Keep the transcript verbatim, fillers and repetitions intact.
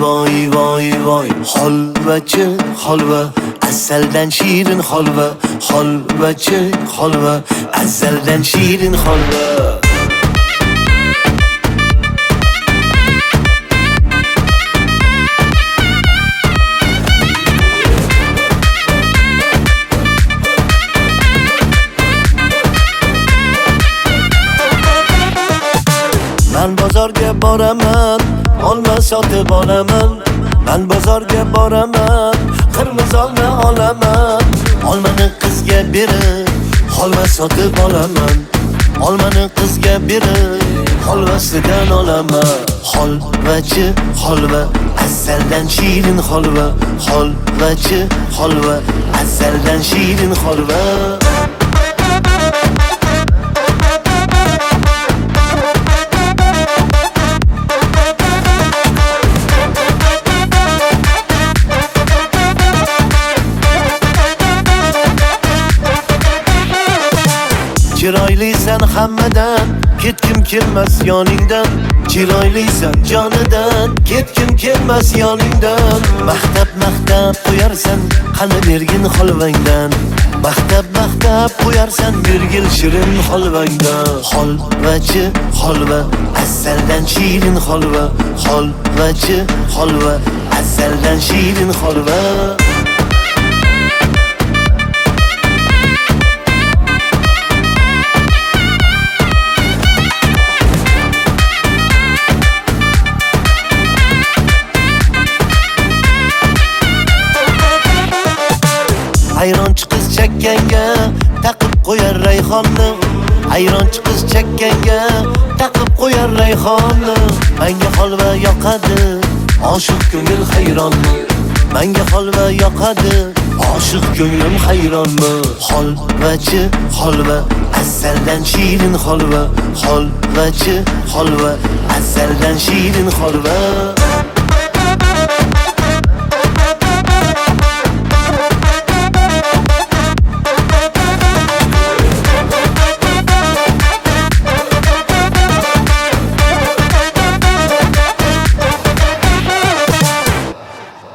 voy voy voy. Holvachi holva, asaldan shirin holva. Holvachi holva, asaldan shirin holva. Men bozorga boraman, olma sotib olaman. Men bozorga boraman, qirmiz olma olaman. Olmani qizga berib, holva sotib olaman. Olmani qizga berib, holvasidan olaman. Holvachi holva, asaldan shirin holva. Holvachi holva, asaldan shirin holva. Chiroylisan hammadan, ketkim kelmas yoningdan. Chiroylisan jonidan, ketkim kelmas yoningdan. Maqtab maqtab qo'yarsan, qani bergin holvangdan. Maqtab maqtab qo'yarsan, bergil shirin holvangdan. Holvachi holva, asaldan shirin holva. Holvachi holva, asaldan shirin holva. Ayronchi qiz chakkanga taqib qo'yar rayhonni. Ayronchi qiz chakkanga taqib qo'yar rayhonni. Menga holva yoqadi, oshiq ko'ngil hayronmi? Menga holva yoqadi, oshiq ko'nglim hayronmi? Holvachi holva, asaldan shirin holva. Holvachi holva, asaldan shirin holva.